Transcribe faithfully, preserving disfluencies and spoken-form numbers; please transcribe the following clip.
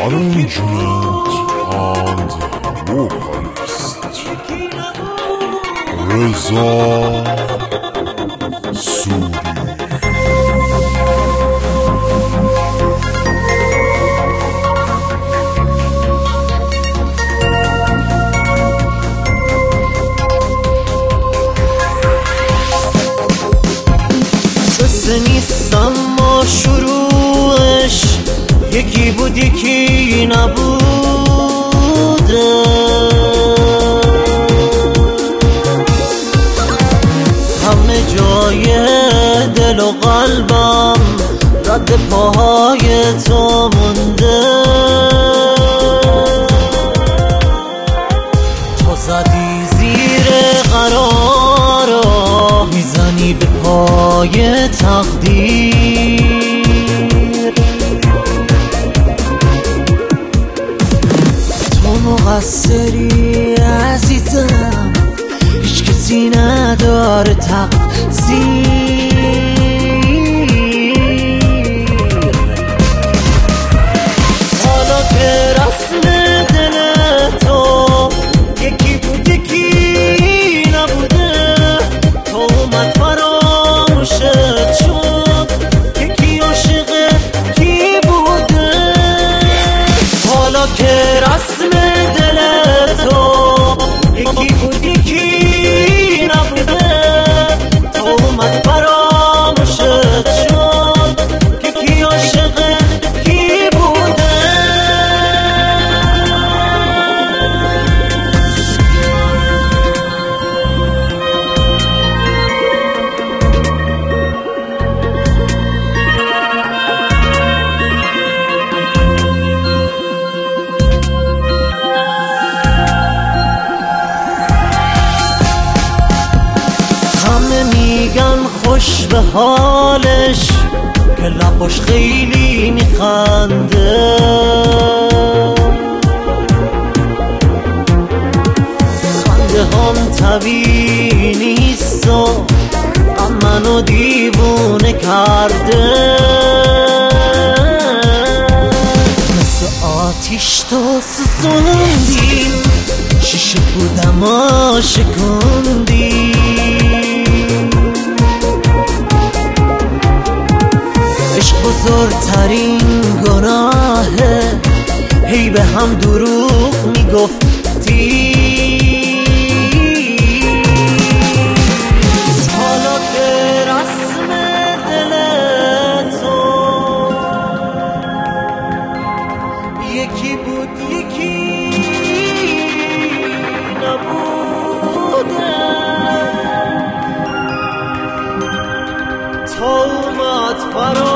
Arrangement and vocalist Reza Suri. قصه نیست اما شروعش یکی بود یکی نبوده، همه جای دل و قلبم رد پاهای تو مونده. تو زدی زیر قرارا میزنی به پای تقدیر، تو مقصری عزیزم، هیچ کسی نداره تقصیر. حالا که رسم دل تو یکی بود یکی نبوده، تو اومد فراموشت شد یکی عاشق کی بوده. حالا که رسم دل تو یکی بود یکی نبوده، تو اومد فراموشت شد یکی عاشق کی بوده. همه میگن خوش به حالش که لباش خیلی میخنده، خنده هم طبیعی نیست و غم منو دیوونه کرده. مثل آتیش تو سوزوندی، شیشه بودم و شکوندی، عشق بزرگترین گناهه، هی به هم دروغ میگفتی. حالا که رسم دل تو یکی بود یکی نبوده، تو اومد فرا